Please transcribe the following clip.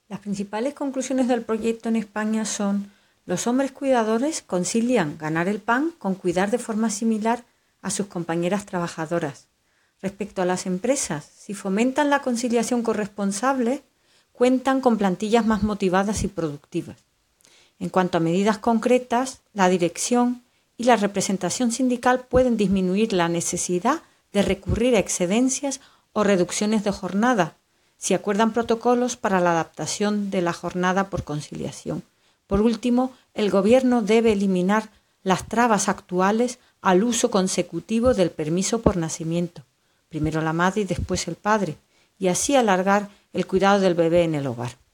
Las principales conclusiones del proyecto en España son: los hombres cuidadores concilian ganar el pan con cuidar de forma similar a sus compañeras trabajadoras. Respecto a las empresas, si fomentan la conciliación corresponsable, cuentan con plantillas más motivadas y productivas. En cuanto a medidas concretas, la dirección y la representación sindical pueden disminuir la necesidad de recurrir a excedencias o reducciones de jornada, si acuerdan protocolos para la adaptación de la jornada por conciliación. Por último, el Gobierno debe eliminar las trabas actuales al uso consecutivo del permiso por nacimiento, primero la madre y después el padre, y así alargar el cuidado del bebé en el hogar.